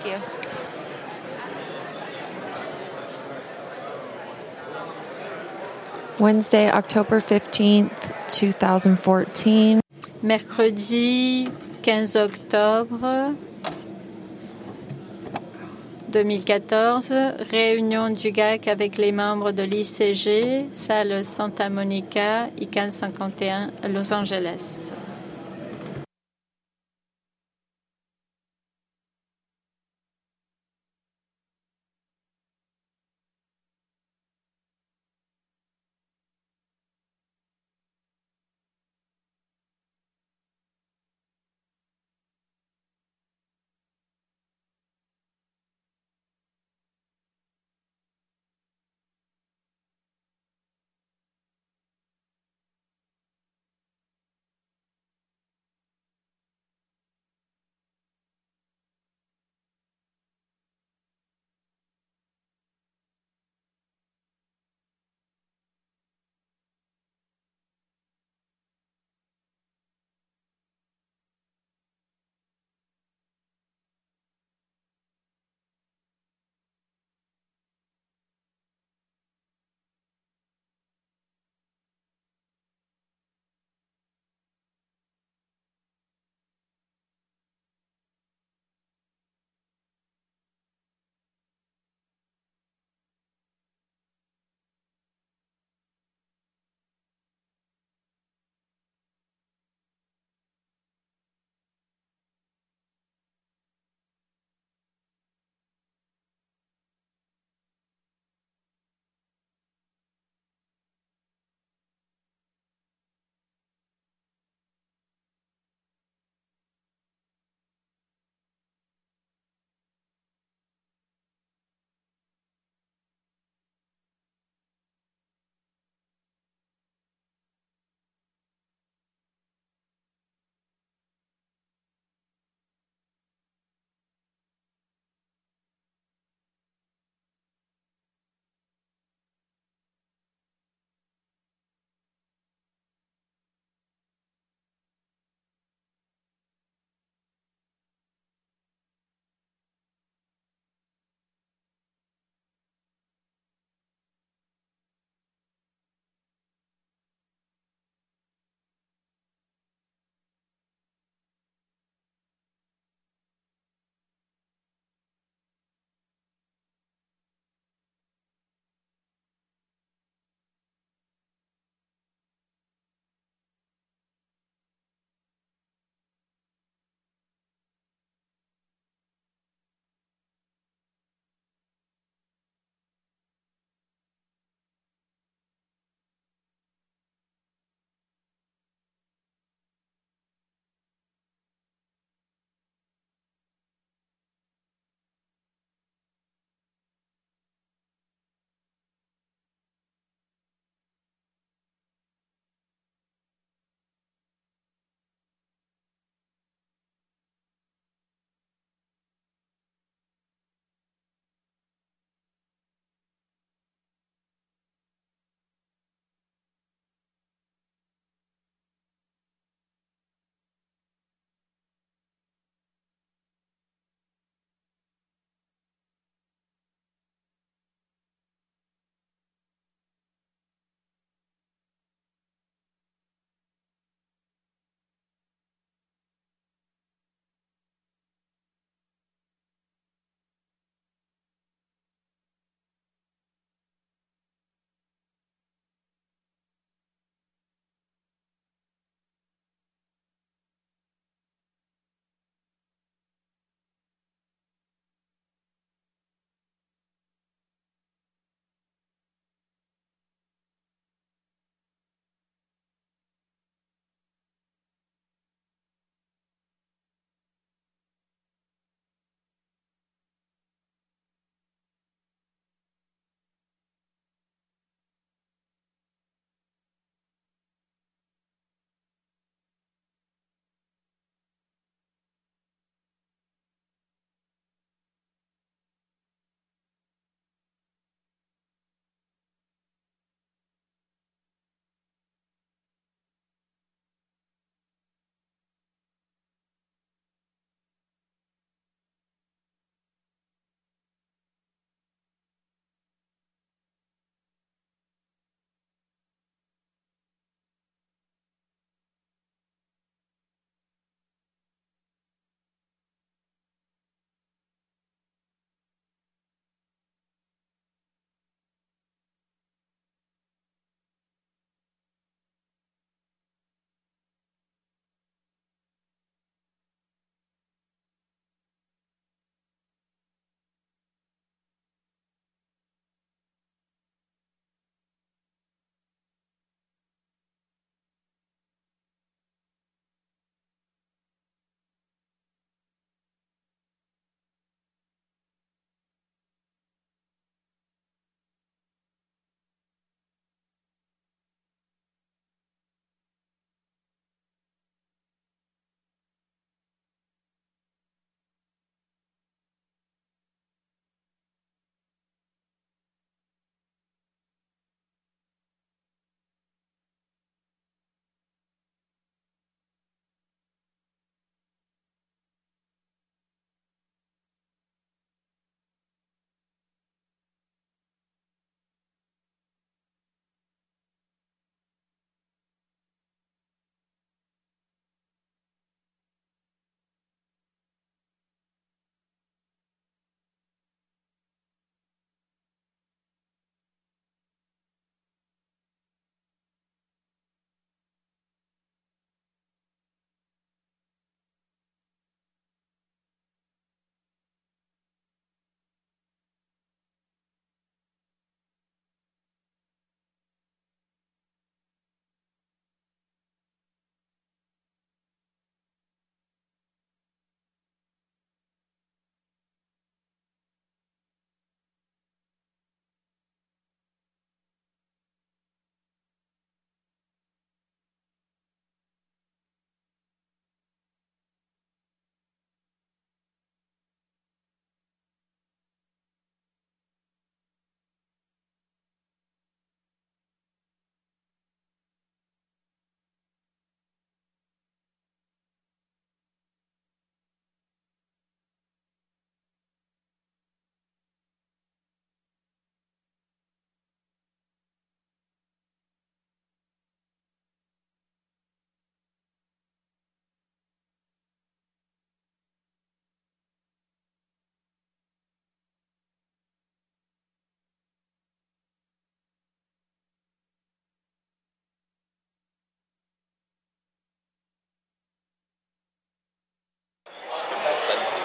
you. Wednesday, October 15th, 2014. Mercredi 15 octobre 2014, réunion du GAC avec les membres de l'ICG, salle Santa Monica, ICANN 51, Los Angeles.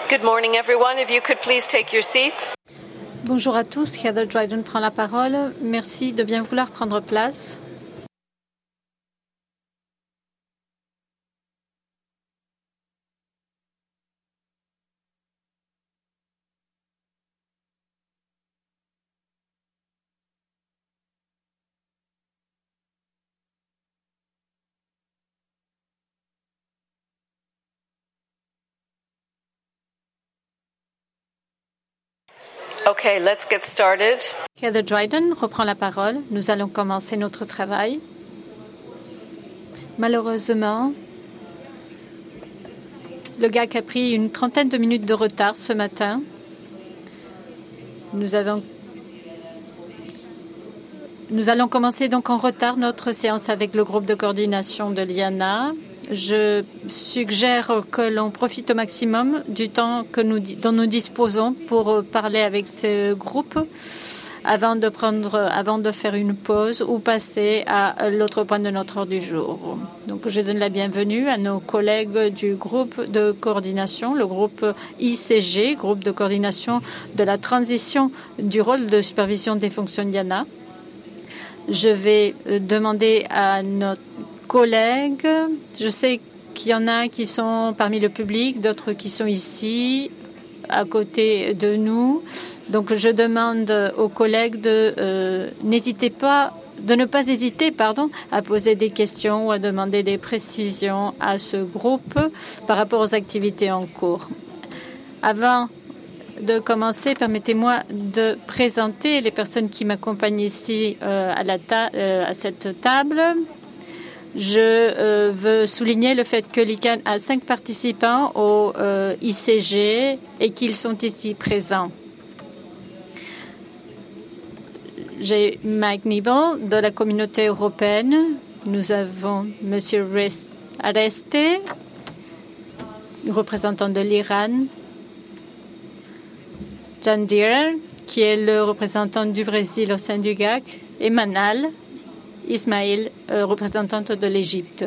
Good morning, everyone. If you could please take your seats. Bonjour à tous, Heather Dryden prend la parole. Merci de bien vouloir prendre place. Okay, let's get started. Heather Dryden reprend la parole. Nous allons commencer notre travail. Malheureusement, le GAC a pris une trentaine de minutes de retard ce matin. Nous allons commencer donc en retard notre séance avec le groupe de coordination de l'IANA. Je suggère que l'on profite au maximum du temps dont nous disposons pour parler avec ce groupe avant de faire une pause ou passer à l'autre point de notre ordre du jour. Donc, je donne la bienvenue à nos collègues du groupe de coordination, le groupe ICG, groupe de coordination de la transition du rôle de supervision des fonctions d'IANA. Je vais demander à notre collègues. Je sais qu'il y en a qui sont parmi le public, d'autres qui sont ici, à côté de nous. Donc, je demande aux collègues de ne pas hésiter, à poser des questions ou à demander des précisions à ce groupe par rapport aux activités en cours. Avant de commencer, permettez-moi de présenter les personnes qui m'accompagnent ici à cette table. Je veux souligner le fait que l'ICANN a 5 participants au ICG et qu'ils sont ici présents. J'ai Mike Nibel de la communauté européenne. Nous avons M. Areste, représentant de l'Iran. Jan Deere, qui est le représentant du Brésil au sein du GAC. Et Manal Ismail, représentante de l'Égypte.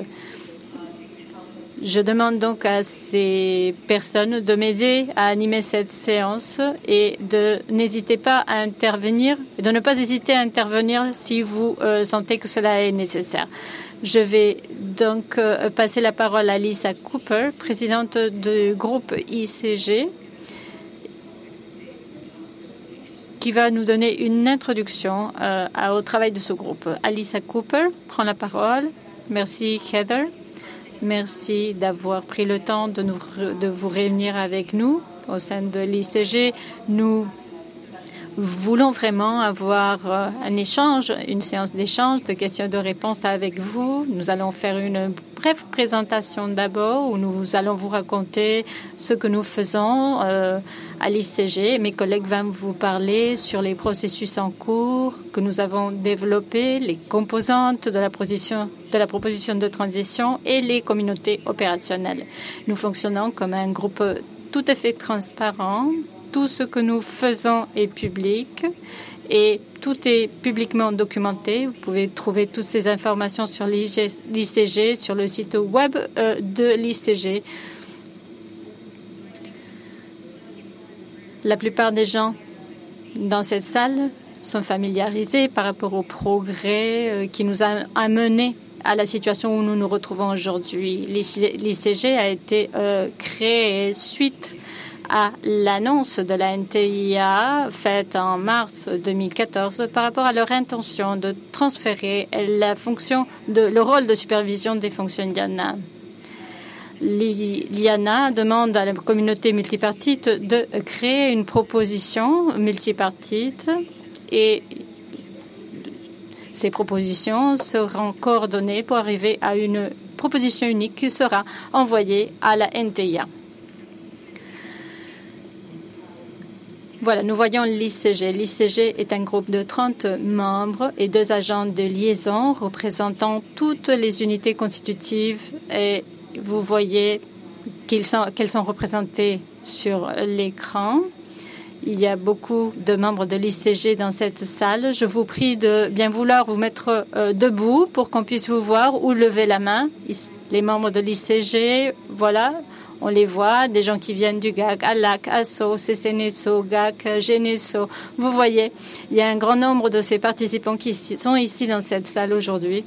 Je demande donc à ces personnes de m'aider à animer cette séance et de n'hésiter pas à intervenir, de ne pas hésiter à intervenir si vous sentez que cela est nécessaire. Je vais donc passer la parole à Lisa Cooper, présidente du groupe ICG, qui va nous donner une introduction au travail de ce groupe. Alissa Cooper prend la parole. Merci, Heather. Merci d'avoir pris le temps de vous réunir avec nous au sein de l'ICG. Nous voulons vraiment avoir un échange, une séance d'échange, de questions et de réponses avec vous. Nous allons faire une brève présentation d'abord où nous allons vous raconter ce que nous faisons à l'ICG. Mes collègues vont vous parler sur les processus en cours que nous avons développés, les composantes de la proposition de transition et les communautés opérationnelles. Nous fonctionnons comme un groupe tout à fait transparent. Tout ce que nous faisons est public et tout est publiquement documenté. Vous pouvez trouver toutes ces informations sur l'ICG, sur le site web de l'ICG. La plupart des gens dans cette salle sont familiarisés par rapport au progrès qui nous a amenés à la situation où nous nous retrouvons aujourd'hui. L'ICG a été créé suite à l'annonce de la NTIA faite en mars 2014 par rapport à leur intention de transférer le rôle de supervision des fonctions d'IANA. L'IANA demande à la communauté multipartite de créer une proposition multipartite et ces propositions seront coordonnées pour arriver à une proposition unique qui sera envoyée à la NTIA. Voilà, nous voyons l'ICG. L'ICG est un groupe de 30 membres et 2 agents de liaison représentant toutes les unités constitutives. Et vous voyez qu'elles sont représentées sur l'écran. Il y a beaucoup de membres de l'ICG dans cette salle. Je vous prie de bien vouloir vous mettre debout pour qu'on puisse vous voir ou lever la main. Les membres de l'ICG, voilà. On les voit, des gens qui viennent du GAC, ALAC, ASSO, CCNSO, GAC, GENESO. Vous voyez, il y a un grand nombre de ces participants qui sont ici dans cette salle aujourd'hui.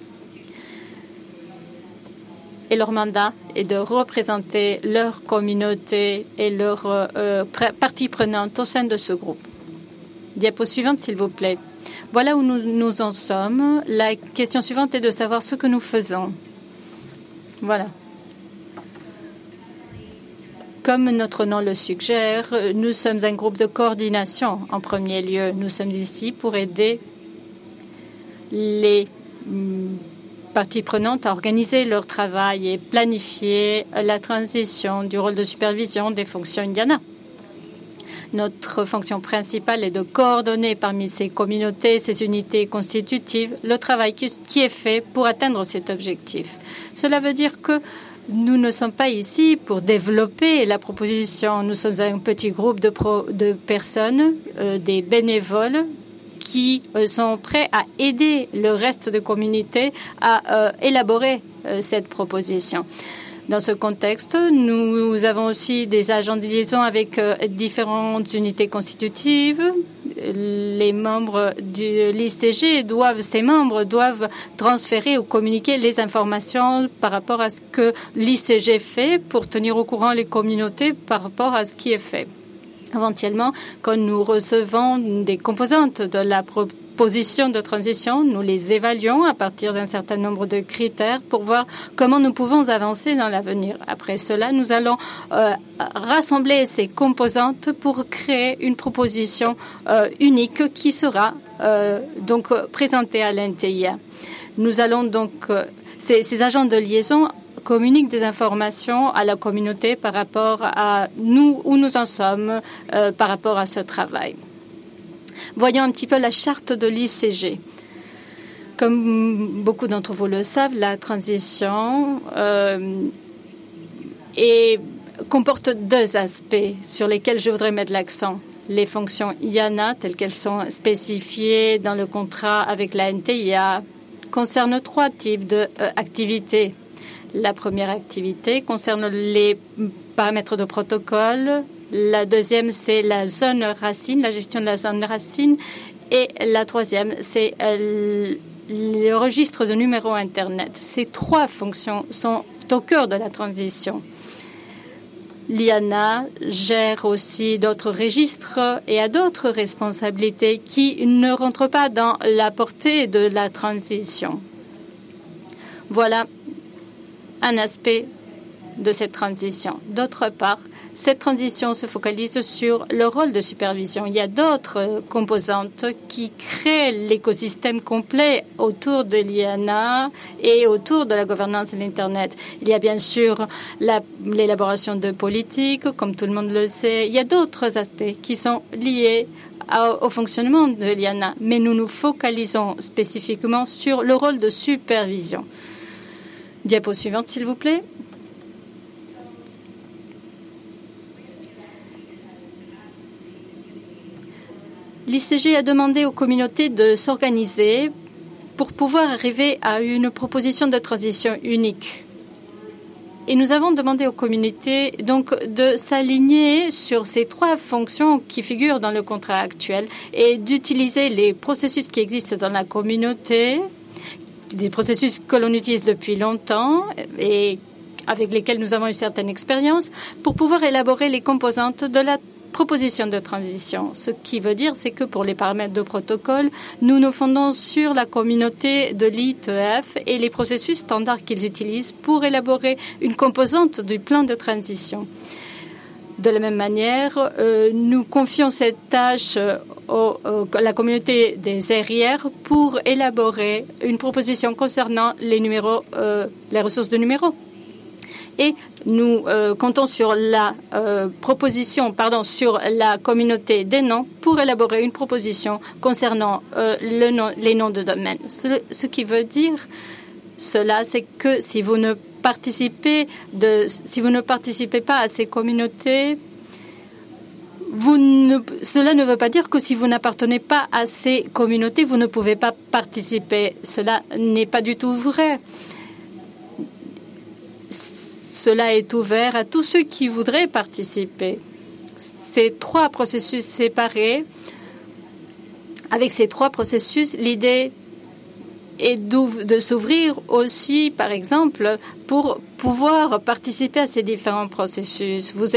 Et leur mandat est de représenter leur communauté et leurs parties prenantes au sein de ce groupe. Diapo suivante, s'il vous plaît. Voilà où nous en sommes. La question suivante est de savoir ce que nous faisons. Voilà. Comme notre nom le suggère, nous sommes un groupe de coordination en premier lieu. Nous sommes ici pour aider les parties prenantes à organiser leur travail et planifier la transition du rôle de supervision des fonctions Indiana. Notre fonction principale est de coordonner parmi ces communautés, ces unités constitutives, le travail qui est fait pour atteindre cet objectif. Cela veut dire que nous ne sommes pas ici pour développer la proposition. Nous sommes un petit groupe de personnes, des bénévoles, qui sont prêts à aider le reste de la communauté à élaborer cette proposition. Dans ce contexte, nous avons aussi des agents de liaison avec différentes unités constitutives. Les membres de l'ICG ces membres doivent transférer ou communiquer les informations par rapport à ce que l'ICG fait pour tenir au courant les communautés par rapport à ce qui est fait. Éventuellement, quand nous recevons des composantes de la proposition de transition, nous les évaluons à partir d'un certain nombre de critères pour voir comment nous pouvons avancer dans l'avenir. Après cela, nous allons rassembler ces composantes pour créer une proposition unique qui sera donc présentée à l'NTIA. Nous allons donc ces agents de liaison communiquent des informations à la communauté par rapport à nous, où nous en sommes par rapport à ce travail. Voyons un petit peu la charte de l'ICG. Comme beaucoup d'entre vous le savent, la transition comporte deux aspects sur lesquels je voudrais mettre l'accent. Les fonctions IANA, telles qu'elles sont spécifiées dans le contrat avec la NTIA, concernent trois types d'activités. La première activité concerne les paramètres de protocole. La deuxième, c'est la zone racine, la gestion de la zone racine. Et la troisième, c'est le registre de numéros Internet. Ces trois fonctions sont au cœur de la transition. L'IANA gère aussi d'autres registres et a d'autres responsabilités qui ne rentrent pas dans la portée de la transition. Voilà un aspect de cette transition. D'autre part, cette transition se focalise sur le rôle de supervision. Il y a d'autres composantes qui créent l'écosystème complet autour de l'IANA et autour de la gouvernance de l'Internet. Il y a bien sûr l'élaboration de politiques, comme tout le monde le sait. Il y a d'autres aspects qui sont liés au fonctionnement de l'IANA, mais nous nous focalisons spécifiquement sur le rôle de supervision. Diapo suivante, s'il vous plaît. L'ICG a demandé aux communautés de s'organiser pour pouvoir arriver à une proposition de transition unique. Et nous avons demandé aux communautés donc de s'aligner sur ces trois fonctions qui figurent dans le contrat actuel et d'utiliser les processus qui existent dans la communauté, des processus que l'on utilise depuis longtemps et avec lesquels nous avons une certaine expérience pour pouvoir élaborer les composantes de la proposition de transition. Ce qui veut dire, c'est que pour les paramètres de protocole, nous nous fondons sur la communauté de l'IETF et les processus standards qu'ils utilisent pour élaborer une composante du plan de transition. De la même manière, nous confions cette tâche à la communauté des RIR pour élaborer une proposition concernant les ressources de numéros. Et nous comptons sur la sur la communauté des noms pour élaborer une proposition concernant les noms de domaine. Ce qui veut dire cela, c'est que si vous ne participez pas à ces communautés, cela ne veut pas dire que si vous n'appartenez pas à ces communautés, vous ne pouvez pas participer. Cela n'est pas du tout vrai. Cela est ouvert à tous ceux qui voudraient participer. Ces 3 processus séparés, avec ces 3 processus, l'idée est de s'ouvrir aussi, par exemple, pour pouvoir participer à ces différents processus. Vous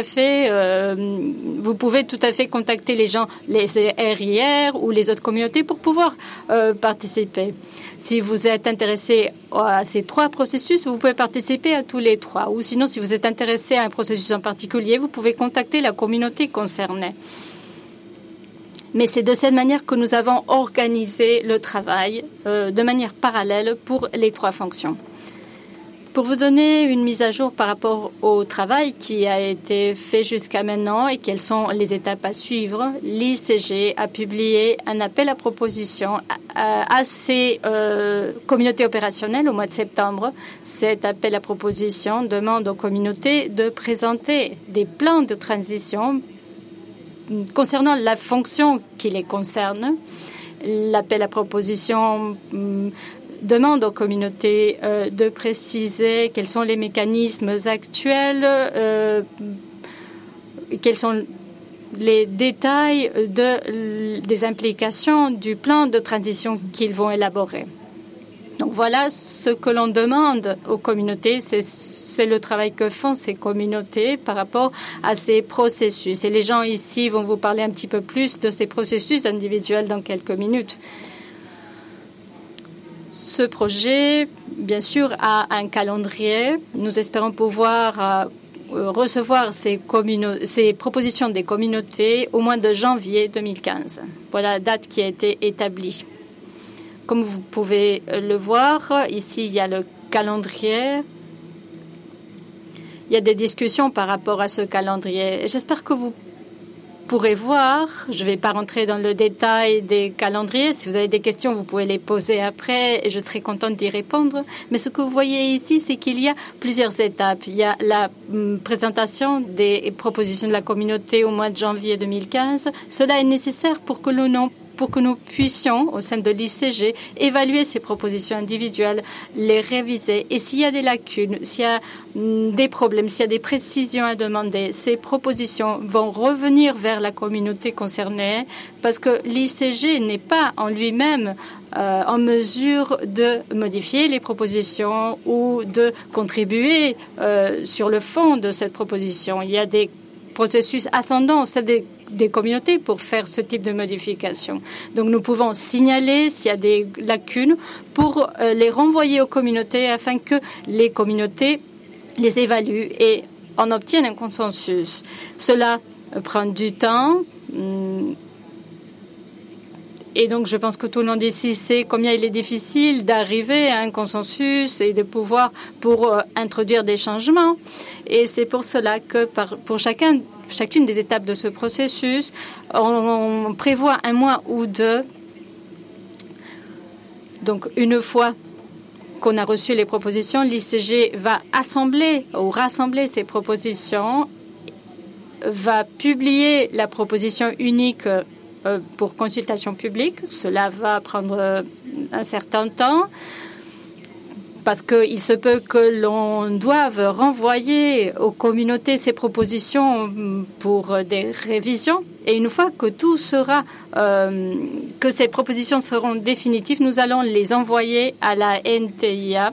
pouvez tout à fait contacter les gens, les RIR ou les autres communautés pour pouvoir participer. Si vous êtes intéressé à ces 3 processus, vous pouvez participer à tous les 3. Ou sinon, si vous êtes intéressé à un processus en particulier, vous pouvez contacter la communauté concernée. Mais c'est de cette manière que nous avons organisé le travail de manière parallèle pour les 3 fonctions. Pour vous donner une mise à jour par rapport au travail qui a été fait jusqu'à maintenant et quelles sont les étapes à suivre, l'ICG a publié un appel à proposition à ces communautés opérationnelles au mois de septembre. Cet appel à proposition demande aux communautés de présenter des plans de transition concernant la fonction qui les concerne. L'appel à proposition demande aux communautés de préciser quels sont les mécanismes actuels, quels sont les détails des implications du plan de transition qu'ils vont élaborer. Donc voilà ce que l'on demande aux communautés, c'est le travail que font ces communautés par rapport à ces processus. Et les gens ici vont vous parler un petit peu plus de ces processus individuels dans quelques minutes. Ce projet, bien sûr, a un calendrier. Nous espérons pouvoir recevoir ces propositions des communautés au mois de janvier 2015. Voilà la date qui a été établie. Comme vous pouvez le voir, ici, il y a le calendrier. Il y a des discussions par rapport à ce calendrier. J'espère que vous pourrez voir. Je ne vais pas rentrer dans le détail des calendriers. Si vous avez des questions, vous pouvez les poser après et je serai contente d'y répondre. Mais ce que vous voyez ici, c'est qu'il y a plusieurs étapes. Il y a la présentation des propositions de la communauté au mois de janvier 2015. Cela est nécessaire pour que nous puissions, au sein de l'ICG, évaluer ces propositions individuelles, les réviser. Et s'il y a des lacunes, s'il y a des problèmes, s'il y a des précisions à demander, ces propositions vont revenir vers la communauté concernée parce que l'ICG n'est pas en lui-même en mesure de modifier les propositions ou de contribuer sur le fond de cette proposition. Il y a des processus ascendants, c'est des communautés pour faire ce type de modification. Donc nous pouvons signaler s'il y a des lacunes pour les renvoyer aux communautés afin que les communautés les évaluent et en obtiennent un consensus. Cela prend du temps. Et donc, je pense que tout le monde ici sait combien il est difficile d'arriver à un consensus et de pouvoir introduire des changements. Et c'est pour cela que pour chacune des étapes de ce processus, on prévoit un mois ou 2. Donc, une fois qu'on a reçu les propositions, l'ICG va assembler ou rassembler ces propositions, va publier la proposition unique pour consultation publique. Cela va prendre un certain temps parce qu'il se peut que l'on doive renvoyer aux communautés ces propositions pour des révisions. Et une fois que tout sera, que ces propositions seront définitives, nous allons les envoyer à la NTIA.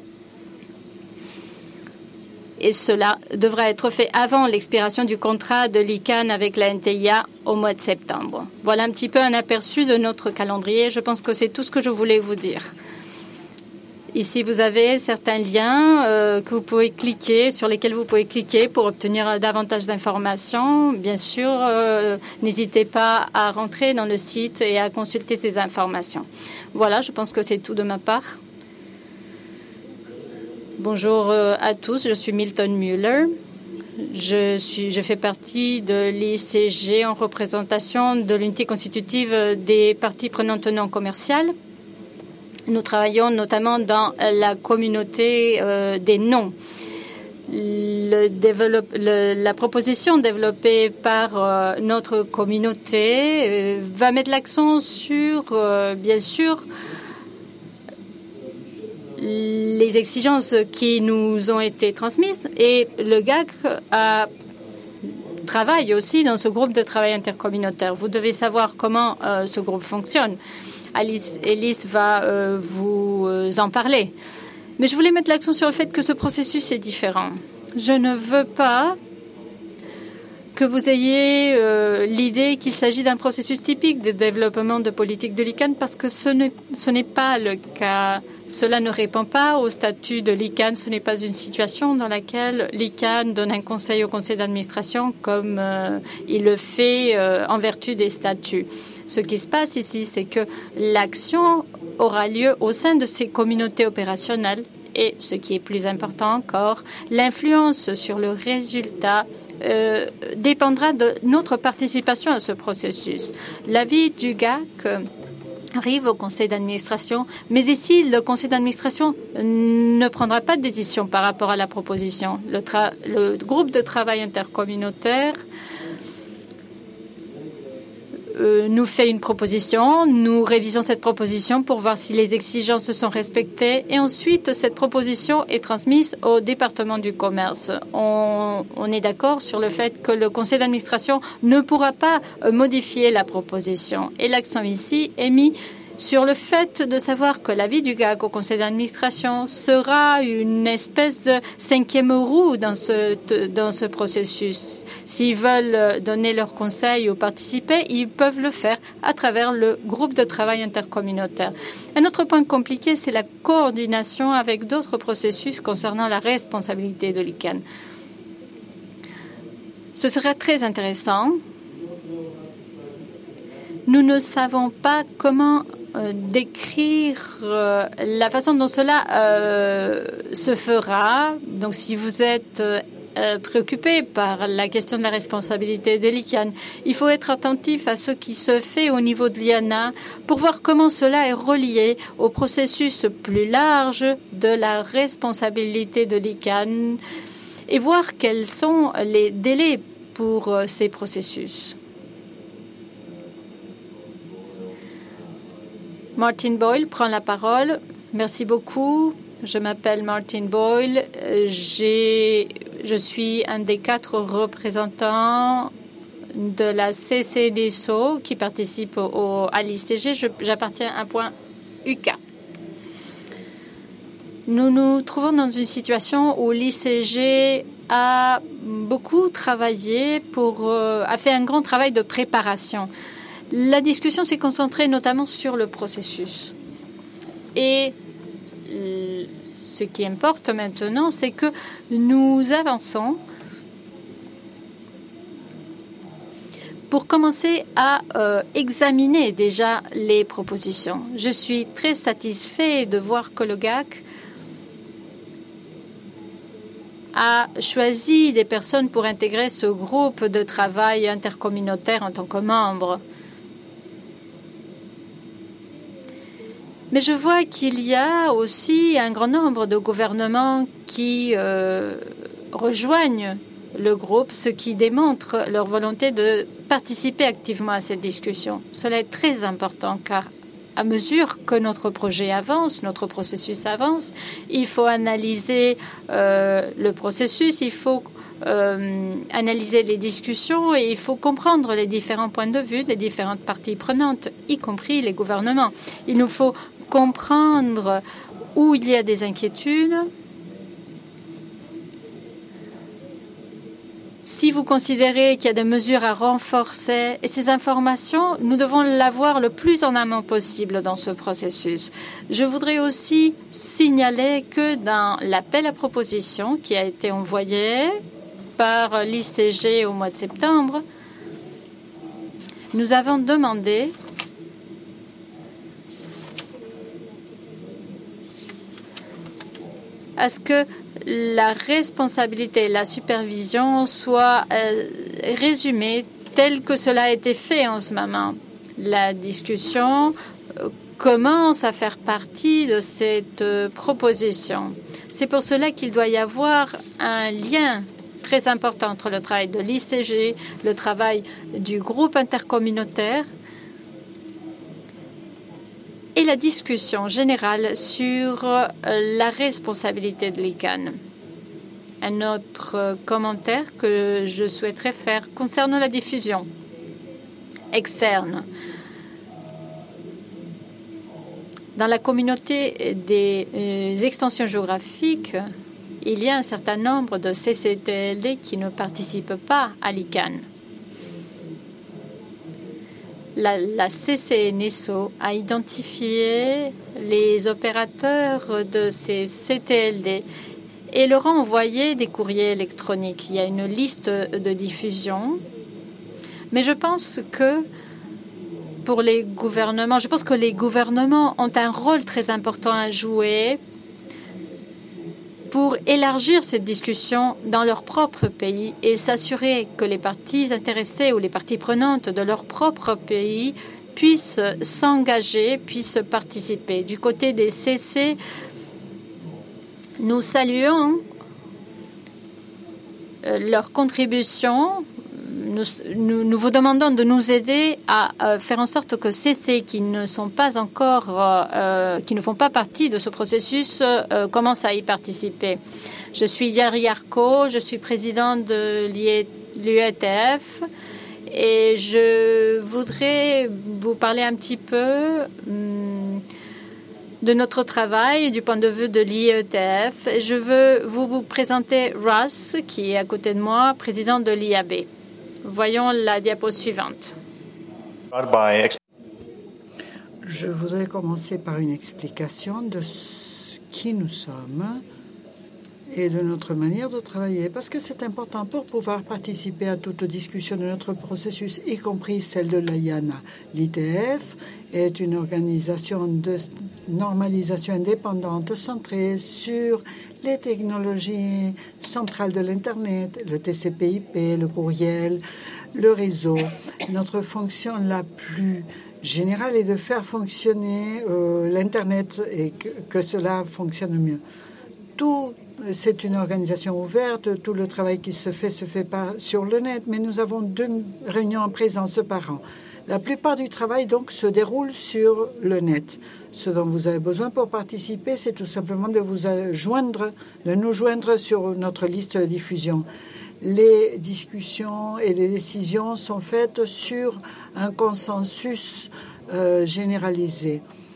Et cela devra être fait avant l'expiration du contrat de l'ICANN avec la NTIA au mois de septembre. Voilà un petit peu un aperçu de notre calendrier. Je pense que c'est tout ce que je voulais vous dire. Ici, vous avez certains liens que vous pouvez cliquer, sur lesquels vous pouvez cliquer pour obtenir davantage d'informations. Bien sûr, n'hésitez pas à rentrer dans le site et à consulter ces informations. Voilà, je pense que c'est tout de ma part. Bonjour à tous, je suis Milton Mueller. Je fais partie de l'ICG en représentation de l'unité constitutive des parties prenantes non commerciales. Nous travaillons notamment dans la communauté des noms. La proposition développée par notre communauté va mettre l'accent sur, bien sûr, les exigences qui nous ont été transmises et le GAC travaille aussi dans ce groupe de travail intercommunautaire. Vous devez savoir comment ce groupe fonctionne. Alice va vous en parler. Mais je voulais mettre l'accent sur le fait que ce processus est différent. Je ne veux pas que vous ayez l'idée qu'il s'agit d'un processus typique de développement de politique de l'ICANN parce que ce n'est pas le cas. Cela ne répond pas au statut de l'ICANN. Ce n'est pas une situation dans laquelle l'ICANN donne un conseil au conseil d'administration comme il le fait en vertu des statuts. Ce qui se passe ici, c'est que l'action aura lieu au sein de ces communautés opérationnelles et, ce qui est plus important encore, l'influence sur le résultat dépendra de notre participation à ce processus. L'avis du GAC arrive au conseil d'administration, mais ici, le conseil d'administration ne prendra pas de décision par rapport à la proposition. Le groupe de travail intercommunautaire nous fait une proposition, nous révisons cette proposition pour voir si les exigences sont respectées et ensuite cette proposition est transmise au département du commerce. On est d'accord sur le fait que le conseil d'administration ne pourra pas modifier la proposition et l'accent ici est mis sur le fait de savoir que l'avis du GAC au conseil d'administration sera une espèce de cinquième roue dans ce processus. S'ils veulent donner leur conseil ou participer, ils peuvent le faire à travers le groupe de travail intercommunautaire. Un autre point compliqué, c'est la coordination avec d'autres processus concernant la responsabilité de l'ICANN. Ce sera très intéressant. Nous ne savons pas comment décrire la façon dont cela se fera. Donc, si vous êtes préoccupé par la question de la responsabilité de l'ICANN, il faut être attentif à ce qui se fait au niveau de l'IANA pour voir comment cela est relié au processus plus large de la responsabilité de l'ICANN et voir quels sont les délais pour ces processus. Martin Boyle prend la parole. Merci beaucoup. Je m'appelle Martin Boyle. Je suis un des 4 représentants de la CCDSO qui participe à l'ICG. J'appartiens à un point UK. Nous nous trouvons dans une situation où l'ICG a beaucoup travaillé a fait un grand travail de préparation. La discussion s'est concentrée notamment sur le processus. Et ce qui importe maintenant, c'est que nous avançons pour commencer à examiner déjà les propositions. Je suis très satisfait de voir que le GAC a choisi des personnes pour intégrer ce groupe de travail intercommunautaire en tant que membre. Mais je vois qu'il y a aussi un grand nombre de gouvernements qui rejoignent le groupe, ce qui démontre leur volonté de participer activement à cette discussion. Cela est très important car à mesure que notre projet avance, notre processus avance, il faut analyser le processus, il faut analyser les discussions et il faut comprendre les différents points de vue des différentes parties prenantes, y compris les gouvernements. Il nous faut comprendre où il y a des inquiétudes. Si vous considérez qu'il y a des mesures à renforcer, et ces informations, nous devons l'avoir le plus en amont possible dans ce processus. Je voudrais aussi signaler que dans l'appel à proposition qui a été envoyé par l'ICG au mois de septembre, nous avons demandé à ce que la responsabilité et la supervision soient résumées tel que cela a été fait en ce moment. La discussion commence à faire partie de cette proposition. C'est pour cela qu'il doit y avoir un lien très important entre le travail de l'ICG, le travail du groupe intercommunautaire et la discussion générale sur la responsabilité de l'ICANN. Un autre commentaire que je souhaiterais faire concerne la diffusion externe. Dans la communauté des extensions géographiques, il y a un certain nombre de CCTLD qui ne participent pas à l'ICANN. La CCNSO a identifié les opérateurs de ces CTLD et leur a envoyé des courriers électroniques. Il y a une liste de diffusion, mais je pense que pour les gouvernements, ont un rôle très important à jouer pour élargir cette discussion dans leur propre pays et s'assurer que les parties intéressées ou les parties prenantes de leur propre pays puissent s'engager, puissent participer. Du côté des CC, nous saluons leur contribution. Nous vous demandons de nous aider à faire en sorte que CC qui ne sont pas encore, qui ne font pas partie de ce processus, commencent à y participer. Je suis Yari Arco, je suis président de l'UETF et je voudrais vous parler un petit peu de notre travail du point de vue de l'IETF. Je veux vous présenter Russ, qui est à côté de moi, président de l'IAB. Voyons la diapo suivante. Je voudrais commencer par une explication de qui nous sommes et de notre manière de travailler, parce que c'est important pour pouvoir participer à toute discussion de notre processus, y compris celle de l'IANA. L'ITF est une organisation de normalisation indépendante centrée sur les technologies centrales de l'Internet, le TCP/IP, le courriel, le réseau. Notre fonction la plus générale est de faire fonctionner l'Internet et que cela fonctionne mieux. C'est une organisation ouverte. Tout le travail qui se fait pas sur le net, mais nous avons 2 réunions en présence par an. La plupart du travail, donc, se déroule sur le net. Ce dont vous avez besoin pour participer, c'est tout simplement de nous joindre sur notre liste de diffusion. Les discussions et les décisions sont faites sur un consensus généralisé.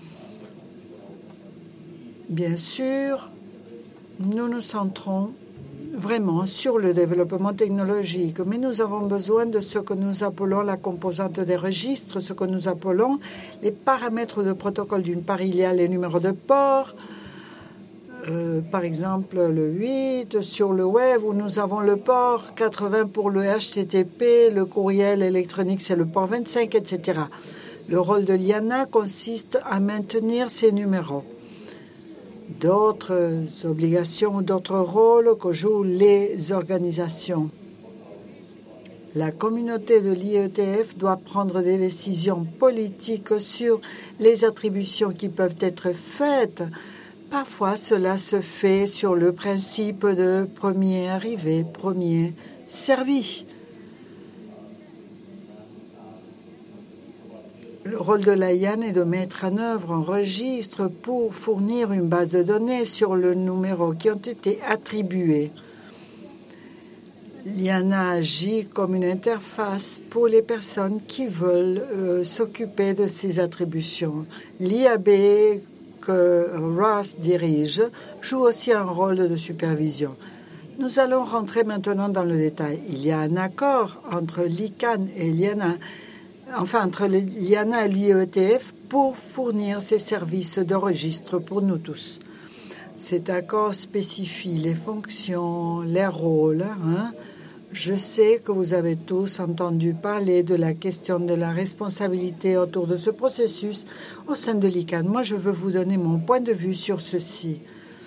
Bien sûr, nous nous centrons vraiment sur le développement technologique, mais nous avons besoin de ce que nous appelons la composante des registres, ce que nous appelons les paramètres de protocole. D'une part, il y a les numéros de port, par exemple le 8 sur le web, où nous avons le port 80 pour le HTTP, le courriel électronique c'est le port 25, etc. Le rôle de l'IANA consiste à maintenir ces numéros. D'autres obligations, d'autres rôles que jouent les organisations. La communauté de l'IETF doit prendre des décisions politiques sur les attributions qui peuvent être faites. Parfois, cela se fait sur le principe de premier arrivé, premier servi. Le rôle de l'IANA est de mettre en œuvre un registre pour fournir une base de données sur le numéro qui ont été attribués. L'IANA agit comme une interface pour les personnes qui veulent s'occuper de ces attributions. L'IAB que Ross dirige joue aussi un rôle de supervision. Nous allons rentrer maintenant dans le détail. Il y a un accord entre l'ICANN et l'IANA, entre l'IANA et l'IETF pour fournir ces services de registre pour nous tous. Cet accord spécifie les fonctions, les rôles. Je sais que vous avez tous entendu parler de la question de la responsabilité autour de ce processus au sein de l'ICANN. Moi, je veux vous donner mon point de vue sur ceci.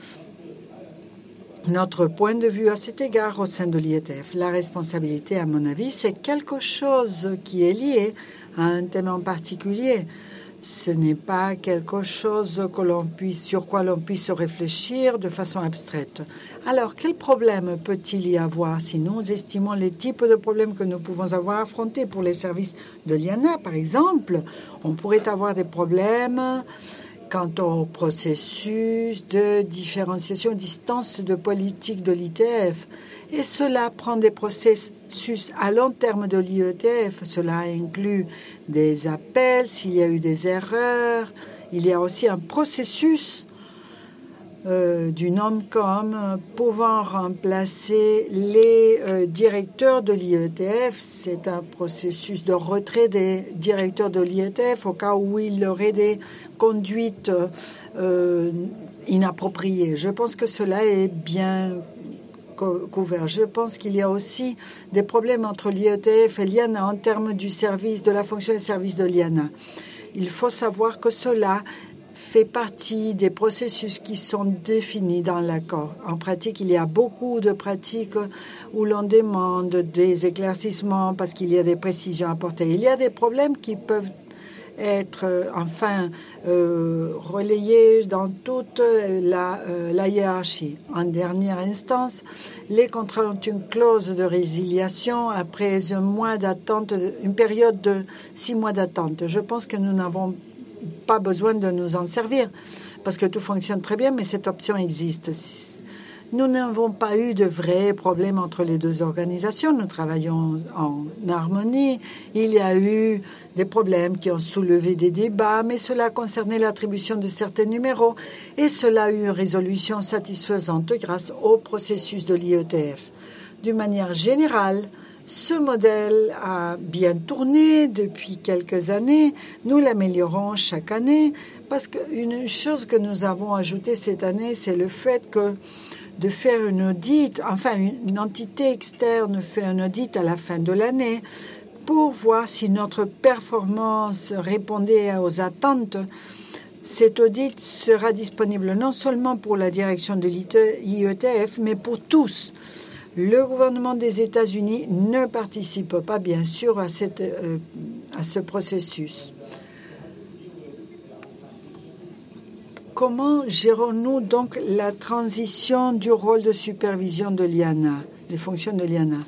Notre point de vue à cet égard au sein de l'IETF, la responsabilité, à mon avis, c'est quelque chose qui est lié à un thème en particulier. Ce n'est pas quelque chose sur quoi l'on puisse réfléchir de façon abstraite. Alors, quel problème peut-il y avoir si nous estimons les types de problèmes que nous pouvons avoir affrontés pour les services de l'IANA, par exemple? On pourrait avoir des problèmes quant au processus de différenciation distance de politique de l'IETF. Et cela prend des processus à long terme de l'IETF. Cela inclut des appels, s'il y a eu des erreurs. Il y a aussi un processus du NOMCOM pouvant remplacer les directeurs de l'IETF. C'est un processus de retrait des directeurs de l'IETF au cas où il y aurait des conduites inappropriées. Je pense que cela est bien couvert. Je pense qu'il y a aussi des problèmes entre l'IETF et l'IANA en termes du service, de la fonction et service de l'IANA. Il faut savoir que cela fait partie des processus qui sont définis dans l'accord. En pratique, il y a beaucoup de pratiques où l'on demande des éclaircissements parce qu'il y a des précisions à apporter. Il y a des problèmes qui peuvent être relayés dans toute la hiérarchie. En dernière instance, les contrats ont une clause de résiliation après un mois d'attente, une période de 6 mois d'attente. Je pense que nous n'avons pas besoin de nous en servir parce que tout fonctionne très bien, mais cette option existe. Nous n'avons pas eu de vrais problèmes entre les deux organisations. Nous travaillons en harmonie. Il y a eu des problèmes qui ont soulevé des débats, mais cela concernait l'attribution de certains numéros et cela a eu une résolution satisfaisante grâce au processus de l'IETF. D'une manière générale, ce modèle a bien tourné depuis quelques années. Nous l'améliorons chaque année parce qu'une chose que nous avons ajoutée cette année, c'est le fait que de faire une audit, enfin une entité externe fait un audit à la fin de l'année pour voir si notre performance répondait aux attentes. Cet audit sera disponible non seulement pour la direction de l'IETF, mais pour tous. Le gouvernement des États-Unis ne participe pas, bien sûr, à ce processus. Comment gérons-nous donc la transition du rôle de supervision de l'IANA, les fonctions de l'IANA?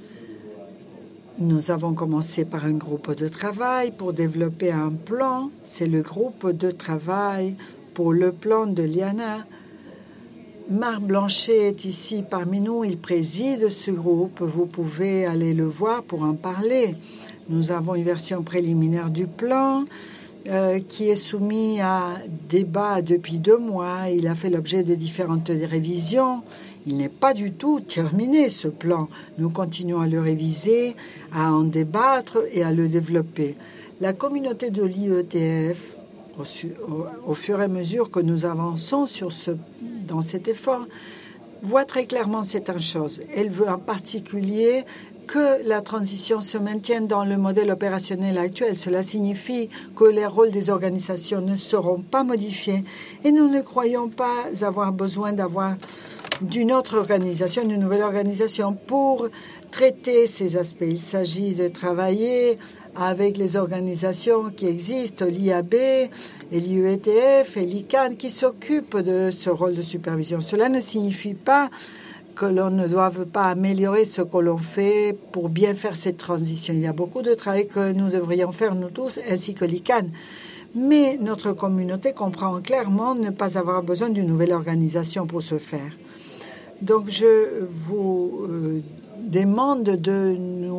Nous avons commencé par un groupe de travail pour développer un plan. C'est le groupe de travail pour le plan de l'IANA. Marc Blanchet est ici parmi nous. Il préside ce groupe. Vous pouvez aller le voir pour en parler. Nous avons une version préliminaire du plan qui est soumis à débat depuis 2 mois. Il a fait l'objet de différentes révisions. Il n'est pas du tout terminé, ce plan. Nous continuons à le réviser, à en débattre et à le développer. La communauté de l'IETF, au fur et à mesure que nous avançons dans cet effort, voit très clairement certaines choses. Elle veut en particulier que la transition se maintienne dans le modèle opérationnel actuel. Cela signifie que les rôles des organisations ne seront pas modifiés et nous ne croyons pas avoir besoin d'une autre organisation, d'une nouvelle organisation pour traiter ces aspects. Il s'agit de travailler avec les organisations qui existent, l'IAB, et l'IETF et l'ICANN, qui s'occupent de ce rôle de supervision. Cela ne signifie pas que l'on ne doive pas améliorer ce que l'on fait pour bien faire cette transition. Il y a beaucoup de travail que nous devrions faire, nous tous, ainsi que l'ICANN. Mais notre communauté comprend clairement ne pas avoir besoin d'une nouvelle organisation pour ce faire. Donc, je vous demande de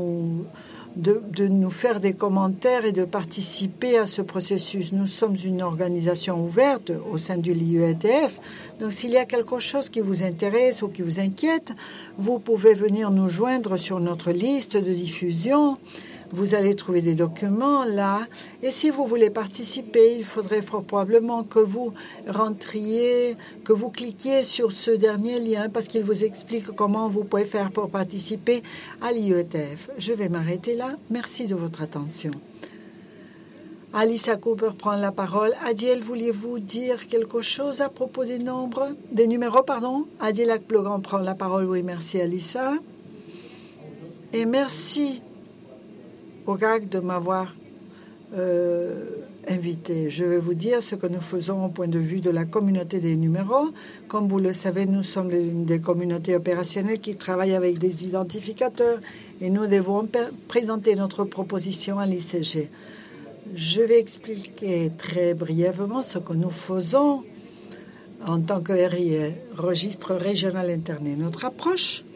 nous faire des commentaires et de participer à ce processus. Nous sommes une organisation ouverte au sein du l'IETF. Donc, s'il y a quelque chose qui vous intéresse ou qui vous inquiète, vous pouvez venir nous joindre sur notre liste de diffusion. Vous allez trouver des documents là. Et si vous voulez participer, il faudrait fort probablement que vous que vous cliquiez sur ce dernier lien parce qu'il vous explique comment vous pouvez faire pour participer à l'IETF. Je vais m'arrêter là. Merci de votre attention. Alissa Cooper prend la parole. Adiel, vouliez-vous dire quelque chose à propos des numéros, pardon? Adiel Akplogan prend la parole. Oui, merci Alissa. Et merci au GAC de m'avoir invités. Je vais vous dire ce que nous faisons au point de vue de la communauté des numéros. Comme vous le savez, nous sommes une des communautés opérationnelles qui travaillent avec des identificateurs et nous devons présenter notre proposition à l'ICG. Je vais expliquer très brièvement ce que nous faisons en tant que RIE, registre régional internet. Notre approche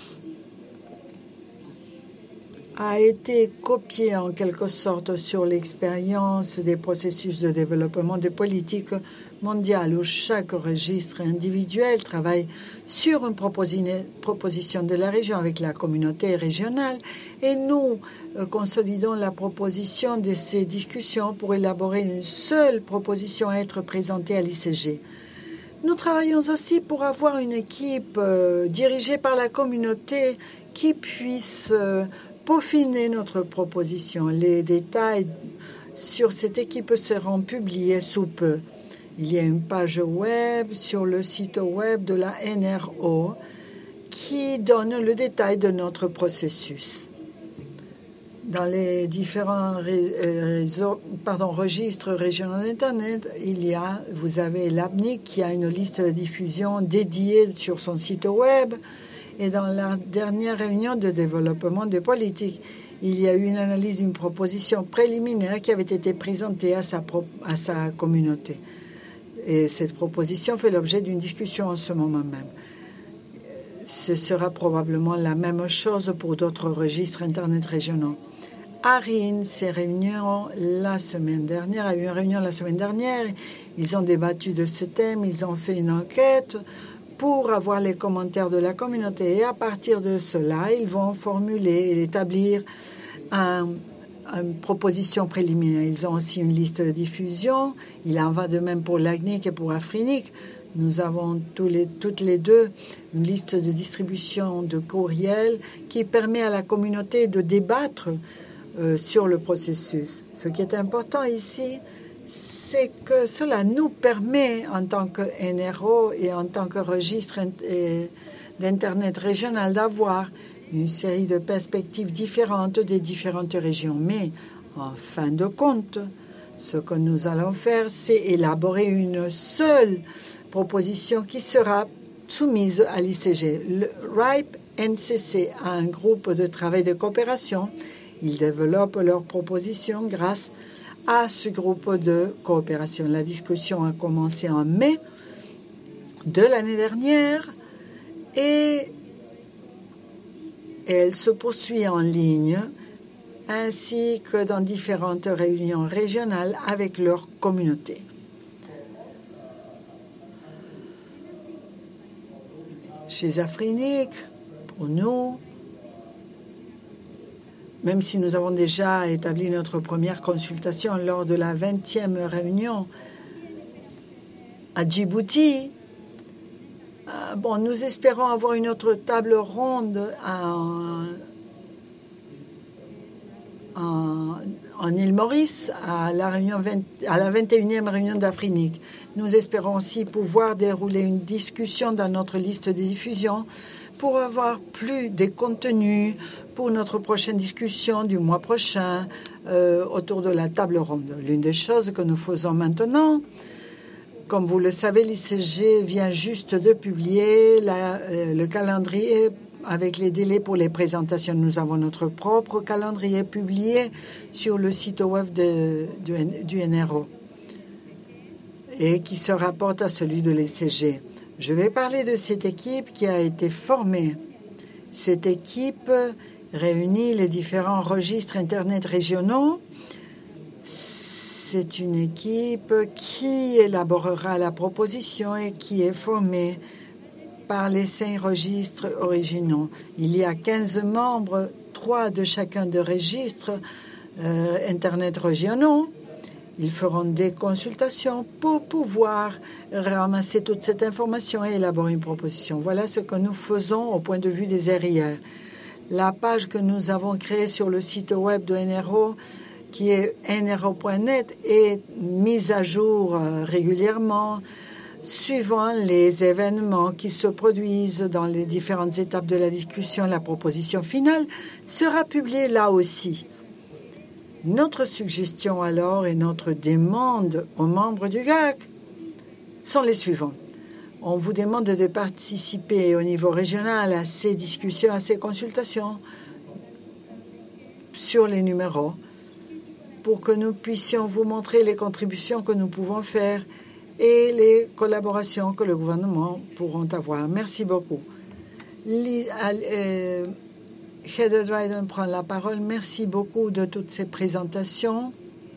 a été copiée en quelque sorte sur l'expérience des processus de développement des politiques mondiales où chaque registre individuel travaille sur une proposition de la région avec la communauté régionale et nous consolidons la proposition de ces discussions pour élaborer une seule proposition à être présentée à l'ICG. Nous travaillons aussi pour avoir une équipe dirigée par la communauté qui puisse peaufiner notre proposition. Les détails sur cette équipe seront publiés sous peu. Il y a une page web sur le site web de la NRO qui donne le détail de notre processus. Dans les différents registres régionaux d'Internet, vous avez l'APNIC qui a une liste de diffusion dédiée sur son site web. Et dans la dernière réunion de développement de politique, il y a eu une analyse d'une proposition préliminaire qui avait été présentée à sa communauté. Et cette proposition fait l'objet d'une discussion en ce moment même. Ce sera probablement la même chose pour d'autres registres Internet régionaux. ARIN a eu une réunion la semaine dernière. Ils ont débattu de ce thème, ils ont fait une enquête pour avoir les commentaires de la communauté. Et à partir de cela, ils vont formuler et établir une proposition préliminaire. Ils ont aussi une liste de diffusion. Il en va de même pour l'ACNIC et pour Afrinic. Nous avons toutes les deux une liste de distribution de courriels qui permet à la communauté de débattre sur le processus. Ce qui est important ici, c'est que cela nous permet, en tant que NRO et en tant que registre d'Internet régional, d'avoir une série de perspectives différentes des différentes régions. Mais, en fin de compte, ce que nous allons faire, c'est élaborer une seule proposition qui sera soumise à l'ICG. Le RIPE NCC a un groupe de travail de coopération. Ils développent leurs propositions grâce à ce groupe de coopération. La discussion a commencé en mai de l'année dernière et elle se poursuit en ligne ainsi que dans différentes réunions régionales avec leur communauté. Chez Afrinic, pour nous, même si nous avons déjà établi notre première consultation lors de la 20e réunion à Djibouti, nous espérons avoir une autre table ronde en île Maurice à la 21e réunion d'Afrinic. Nous espérons aussi pouvoir dérouler une discussion dans notre liste de diffusion pour avoir plus de contenu pour notre prochaine discussion du mois prochain autour de la table ronde. L'une des choses que nous faisons maintenant, comme vous le savez, l'ICG vient juste de publier le calendrier avec les délais pour les présentations. Nous avons notre propre calendrier publié sur le site web du NRO et qui se rapporte à celui de l'ICG. Je vais parler de cette équipe qui a été formée. Cette équipe réunit les différents registres Internet régionaux. C'est une équipe qui élaborera la proposition et qui est formée par les 5 registres originaux. Il y a 15 membres, 3 de chacun des registres Internet régionaux. Ils feront des consultations pour pouvoir ramasser toute cette information et élaborer une proposition. Voilà ce que nous faisons au point de vue des RIR. La page que nous avons créée sur le site web de NRO, qui est nro.net, est mise à jour régulièrement suivant les événements qui se produisent dans les différentes étapes de la discussion. La proposition finale sera publiée là aussi. Notre suggestion alors et notre demande aux membres du GAC sont les suivantes. On vous demande de participer au niveau régional à ces discussions, à ces consultations sur les numéros pour que nous puissions vous montrer les contributions que nous pouvons faire et les collaborations que le gouvernement pourront avoir. Merci beaucoup. Heather Dryden prend la parole. Merci beaucoup de toutes ces présentations.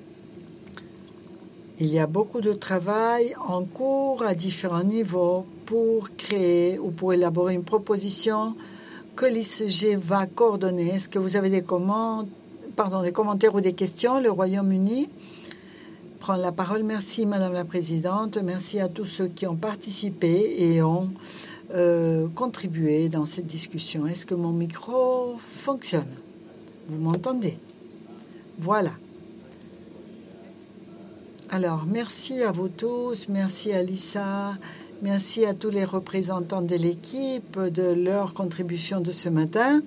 Il y a beaucoup de travail en cours à différents niveaux pour créer ou pour élaborer une proposition que l'ICG va coordonner. Est-ce que vous avez des commentaires ou des questions? Le Royaume-Uni prend la parole. Merci, Madame la Présidente. Merci à tous ceux qui ont participé et ont contribué dans cette discussion. Est-ce que mon micro fonctionne? Vous m'entendez? Voilà. Alors, merci à vous tous, merci à Lisa, merci à tous les représentants de l'équipe de leur contribution de ce matin.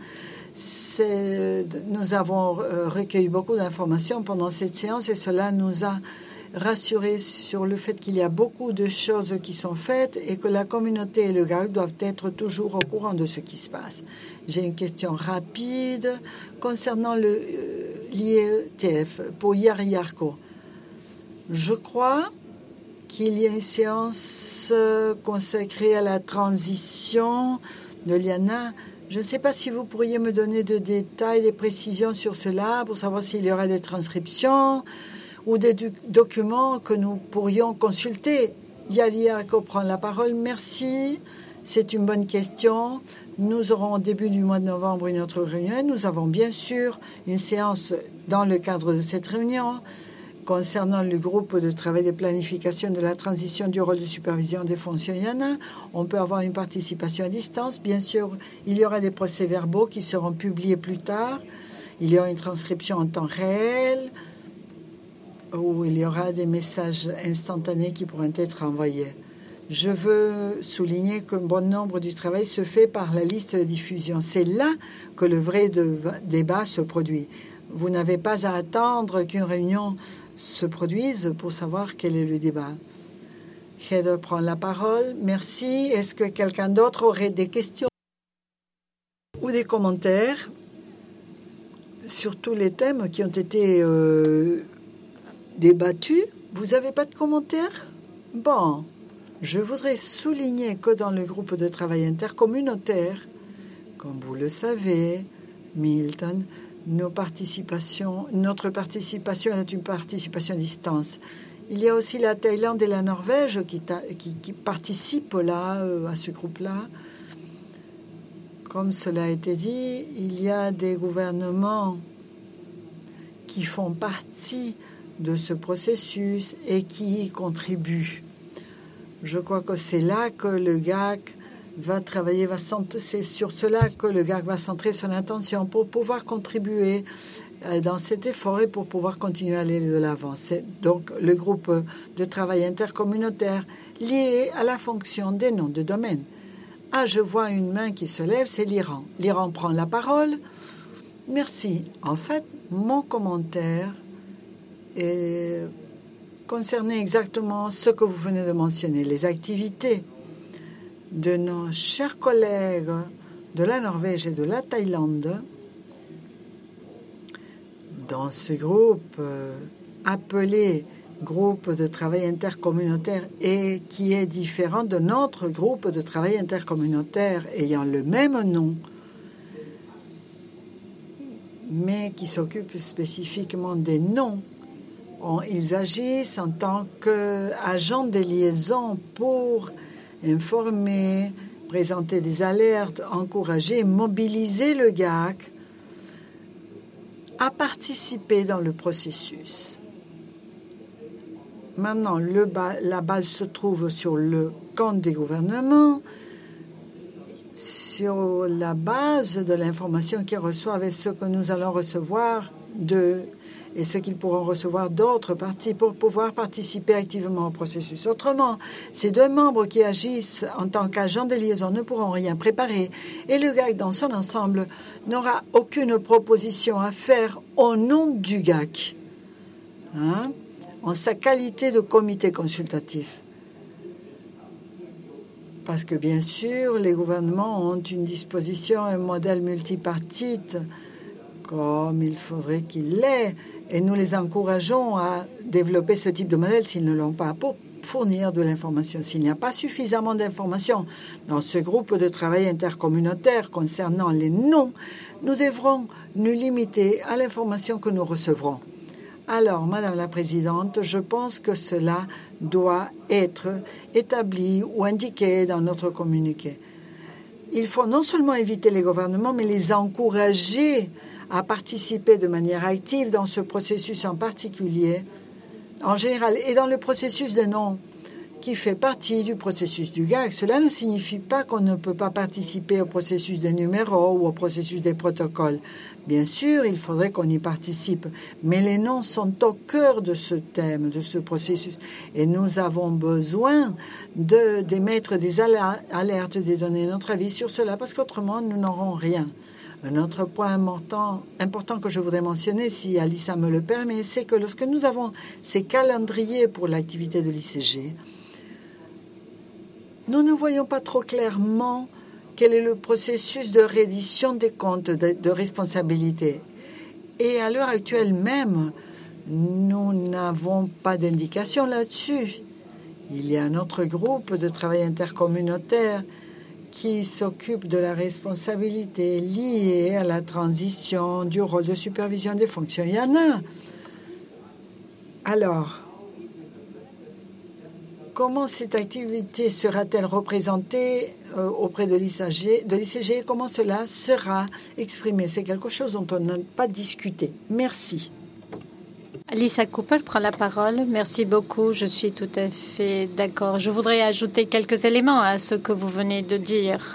Nous avons recueilli beaucoup d'informations pendant cette séance et cela nous a rassurés sur le fait qu'il y a beaucoup de choses qui sont faites et que la communauté et le GAC doivent être toujours au courant de ce qui se passe. J'ai une question rapide concernant l'IETF pour Yari-Yarko. Je crois qu'il y a une séance consacrée à la transition de l'IANA. Je ne sais pas si vous pourriez me donner des détails, des précisions sur cela pour savoir s'il y aura des transcriptions ou des documents que nous pourrions consulter. Yari-Yarko prend la parole. Merci. C'est une bonne question. Nous aurons au début du mois de novembre une autre réunion. Nous avons bien sûr une séance dans le cadre de cette réunion concernant le groupe de travail de planification de la transition du rôle de supervision des fonctions IANA. On peut avoir une participation à distance. Bien sûr, il y aura des procès-verbaux qui seront publiés plus tard. Il y aura une transcription en temps réel où il y aura des messages instantanés qui pourront être envoyés. Je veux souligner qu'un bon nombre du travail se fait par la liste de diffusion. C'est là que le vrai débat se produit. Vous n'avez pas à attendre qu'une réunion se produise pour savoir quel est le débat. Heather prend la parole. Merci. Est-ce que quelqu'un d'autre aurait des questions ou des commentaires sur tous les thèmes qui ont été débattus? Vous n'avez pas de commentaires? Bon, je voudrais souligner que dans le groupe de travail intercommunautaire, comme vous le savez, Milton, notre participation est une participation à distance. Il y a aussi la Thaïlande et la Norvège qui participent là, à ce groupe-là. Comme cela a été dit, il y a des gouvernements qui font partie de ce processus et qui y contribuent. Je crois que c'est là que le GAC va travailler, c'est sur cela que le GAC va centrer son attention pour pouvoir contribuer dans cet effort et pour pouvoir continuer à aller de l'avant. C'est donc le groupe de travail intercommunautaire lié à la fonction des noms de domaine. Ah, je vois une main qui se lève, c'est l'Iran. L'Iran prend la parole. Merci. En fait, mon commentaire concernait exactement ce que vous venez de mentionner, les activités de nos chers collègues de la Norvège et de la Thaïlande dans ce groupe appelé groupe de travail intercommunautaire et qui est différent de notre groupe de travail intercommunautaire ayant le même nom, mais qui s'occupe spécifiquement des noms. Ils agissent en tant qu'agents de liaison pour informer, présenter des alertes, encourager, mobiliser le GAC à participer dans le processus. Maintenant, la balle se trouve sur le compte des gouvernements, sur la base de l'information qu'ils reçoivent et ce que nous allons recevoir d'eux et ce qu'ils pourront recevoir d'autres parties pour pouvoir participer activement au processus. Autrement, ces deux membres qui agissent en tant qu'agents de liaison ne pourront rien préparer et le GAC dans son ensemble n'aura aucune proposition à faire au nom du GAC, en sa qualité de comité consultatif. Parce que, bien sûr, les gouvernements ont une disposition, un modèle multipartite, comme il faudrait qu'il l'ait, et nous les encourageons à développer ce type de modèle s'ils ne l'ont pas, pour fournir de l'information. S'il n'y a pas suffisamment d'informations dans ce groupe de travail intercommunautaire concernant les noms, nous devrons nous limiter à l'information que nous recevrons. Alors, Madame la Présidente, je pense que cela doit être établi ou indiqué dans notre communiqué. Il faut non seulement inviter les gouvernements, mais les encourager à participer de manière active dans ce processus en particulier, en général, et dans le processus de nom qui fait partie du processus du GAC. Cela ne signifie pas qu'on ne peut pas participer au processus des numéros ou au processus des protocoles. Bien sûr, il faudrait qu'on y participe, mais les noms sont au cœur de ce thème, de ce processus. Et nous avons besoin d'émettre des alertes, de donner notre avis sur cela, parce qu'autrement, nous n'aurons rien. Un autre point important que je voudrais mentionner, si Alissa me le permet, c'est que lorsque nous avons ces calendriers pour l'activité de l'ICG, nous ne voyons pas trop clairement quel est le processus de reddition des comptes de responsabilité. Et à l'heure actuelle même, nous n'avons pas d'indication là-dessus. Il y a un autre groupe de travail intercommunautaire qui s'occupe de la responsabilité liée à la transition du rôle de supervision des fonctions. Il y en a. Alors, comment cette activité sera-t-elle représentée auprès de l'ICG? Comment cela sera exprimé? C'est quelque chose dont on n'a pas discuté. Merci. Lisa Cooper prend la parole. Merci beaucoup. Je suis tout à fait d'accord. Je voudrais ajouter quelques éléments à ce que vous venez de dire.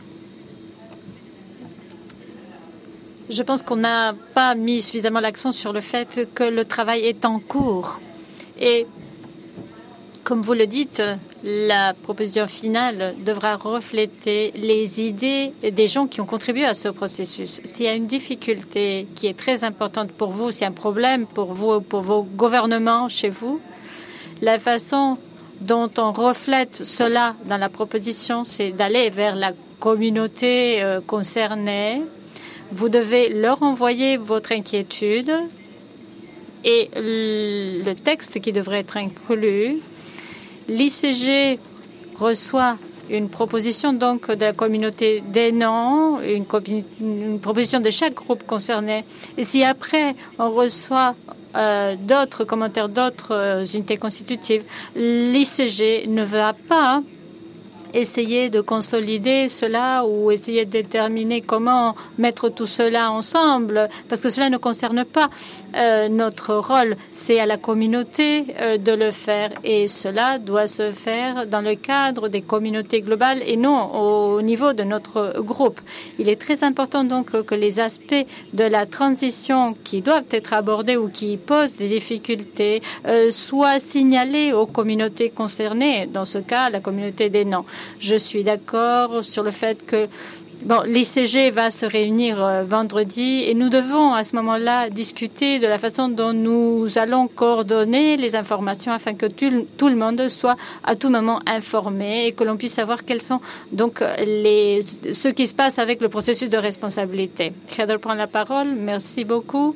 Je pense qu'on n'a pas mis suffisamment l'accent sur le fait que le travail est en cours. Et comme vous le dites, la proposition finale devra refléter les idées des gens qui ont contribué à ce processus. S'il y a une difficulté qui est très importante pour vous, s'il y a un problème pour vous, pour vos gouvernements chez vous, la façon dont on reflète cela dans la proposition, c'est d'aller vers la communauté concernée. Vous devez leur envoyer votre inquiétude et le texte qui devrait être inclus. L'ICG reçoit une proposition donc de la communauté des noms, une proposition de chaque groupe concerné. Et si après on reçoit d'autres commentaires d'autres unités constitutives, l'ICG ne va pas essayer de consolider cela ou essayer de déterminer comment mettre tout cela ensemble, parce que cela ne concerne pas notre rôle. C'est à la communauté de le faire, et cela doit se faire dans le cadre des communautés globales et non au niveau de notre groupe. Il est très important donc que les aspects de la transition qui doivent être abordés ou qui posent des difficultés soient signalés aux communautés concernées, dans ce cas la communauté des noms. Je suis d'accord sur le fait que l'ICG va se réunir vendredi et nous devons à ce moment-là discuter de la façon dont nous allons coordonner les informations afin que tout le monde soit à tout moment informé et que l'on puisse savoir quels sont donc ce qui se passe avec le processus de responsabilité. Heather prend la parole. Merci beaucoup.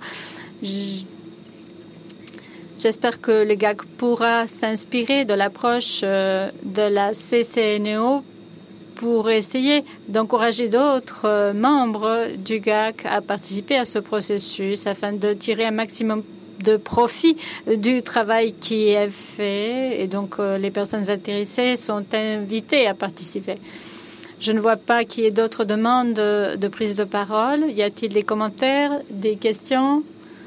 J'espère que le GAC pourra s'inspirer de l'approche de la CCNO pour essayer d'encourager d'autres membres du GAC à participer à ce processus afin de tirer un maximum de profit du travail qui est fait. Et donc, les personnes intéressées sont invitées à participer. Je ne vois pas qu'il y ait d'autres demandes de prise de parole. Y a-t-il des commentaires, des questions?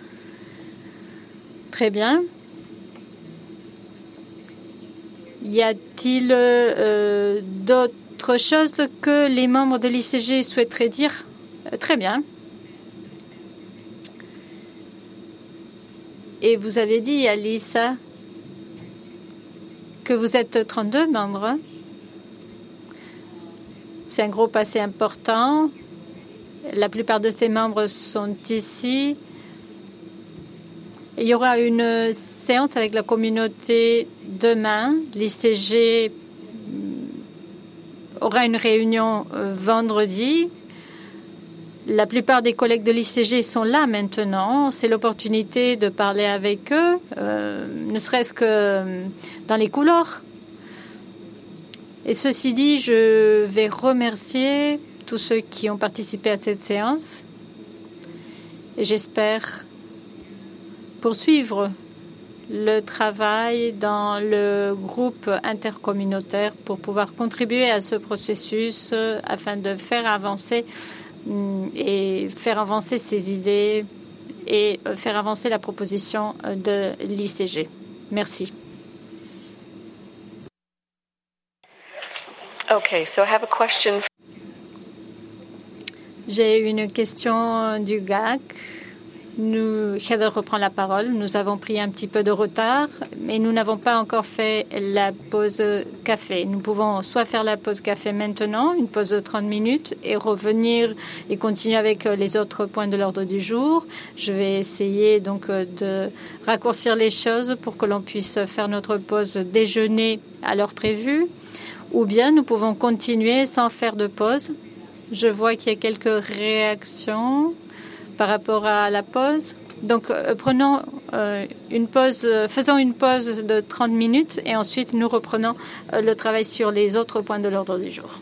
Très bien. Y a-t-il d'autres choses que les membres de l'ICG souhaiteraient dire? Très bien. Et vous avez dit, Alice, que vous êtes 32 membres. C'est un groupe assez important. La plupart de ces membres sont ici. Il y aura une séance avec la communauté demain. L'ICG aura une réunion vendredi. La plupart des collègues de l'ICG sont là maintenant. C'est l'opportunité de parler avec eux, ne serait-ce que dans les couloirs. Et ceci dit, je vais remercier tous ceux qui ont participé à cette séance. Et j'espère poursuivre le travail dans le groupe intercommunautaire pour pouvoir contribuer à ce processus afin de faire avancer ces idées et faire avancer la proposition de l'ICG. Merci. Okay, so I have a question. J'ai une question du GAC. Heather reprend la parole. Nous avons pris un petit peu de retard, mais nous n'avons pas encore fait la pause café. Nous pouvons soit faire la pause café maintenant, une pause de 30 minutes, et revenir et continuer avec les autres points de l'ordre du jour. Je vais essayer donc de raccourcir les choses pour que l'on puisse faire notre pause déjeuner à l'heure prévue. Ou bien nous pouvons continuer sans faire de pause. Je vois qu'il y a quelques réactions par rapport à la pause. Donc, faisons une pause de 30 minutes et ensuite nous reprenons le travail sur les autres points de l'ordre du jour.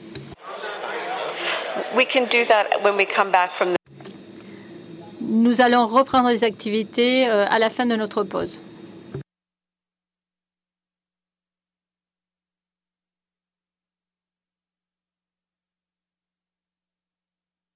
We can do that when we come back from Nous allons reprendre les activités à la fin de notre pause.